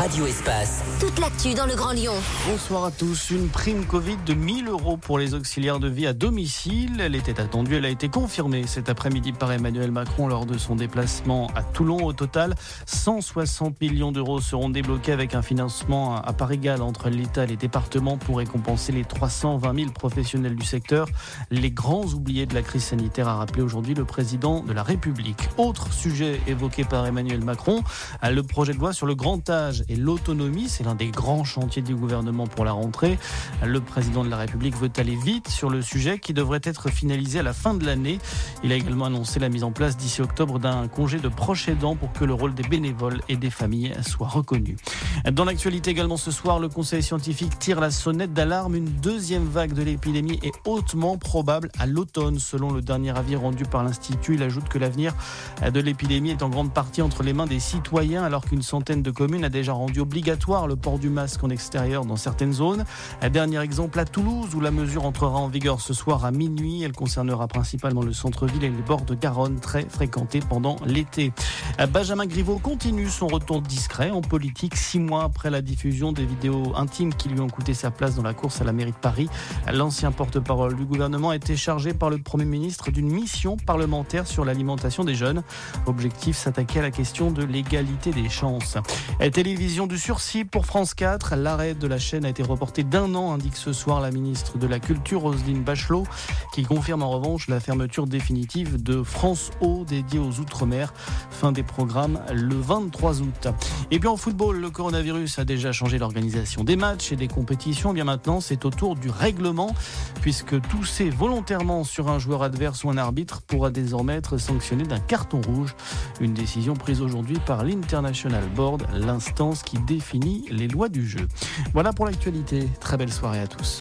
Radio Espace. Toute l'actu dans le Grand Lyon. Bonsoir à tous. Une prime Covid de 1 000 € pour les auxiliaires de vie à domicile. Elle était attendue, elle a été confirmée cet après-midi par Emmanuel Macron lors de son déplacement à Toulon. Au total, 160 millions d'euros seront débloqués avec un financement à part égale entre l'État et les départements pour récompenser les 320 000 professionnels du secteur. Les grands oubliés de la crise sanitaire, a rappelé aujourd'hui le président de la République. Autre sujet évoqué par Emmanuel Macron, le projet de loi sur le grand âge et l'autonomie. C'est l'un des grands chantiers du gouvernement pour la rentrée. Le président de la République veut aller vite sur le sujet qui devrait être finalisé à la fin de l'année. Il a également annoncé la mise en place d'ici octobre d'un congé de proche aidant pour que le rôle des bénévoles et des familles soit reconnu. Dans l'actualité également ce soir, le conseil scientifique tire la sonnette d'alarme. Une deuxième vague de l'épidémie est hautement probable à l'automne. Selon le dernier avis rendu par l'Institut, il ajoute que l'avenir de l'épidémie est en grande partie entre les mains des citoyens, alors qu'une centaine de communes a déjà rendu obligatoire le port du masque en extérieur dans certaines zones. Dernier exemple à Toulouse, où la mesure entrera en vigueur ce soir à minuit. Elle concernera principalement le centre-ville et les bords de Garonne, très fréquentés pendant l'été. Benjamin Griveaux continue son retour discret en politique 6 mois après la diffusion des vidéos intimes qui lui ont coûté sa place dans la course à la mairie de Paris. L'ancien porte-parole du gouvernement a été chargé par le Premier ministre d'une mission parlementaire sur l'alimentation des jeunes. Objectif, s'attaquer à la question de l'égalité des chances. Télévision du sursis pour France 4. L'arrêt de la chaîne a été reporté d'1 an, indique ce soir la ministre de la Culture, Roselyne Bachelot, qui confirme en revanche la fermeture définitive de France O dédiée aux Outre-mer. Fin des programmes le 23 août. Et puis en football, le coronavirus a déjà changé l'organisation des matchs et des compétitions. Bien maintenant, c'est au tour du règlement, puisque tousser volontairement sur un joueur adverse ou un arbitre pourra désormais être sanctionné d'un carton rouge. Une décision prise aujourd'hui par l'International Board, l'instance qui définit les lois du jeu. Voilà pour l'actualité. Très belle soirée à tous.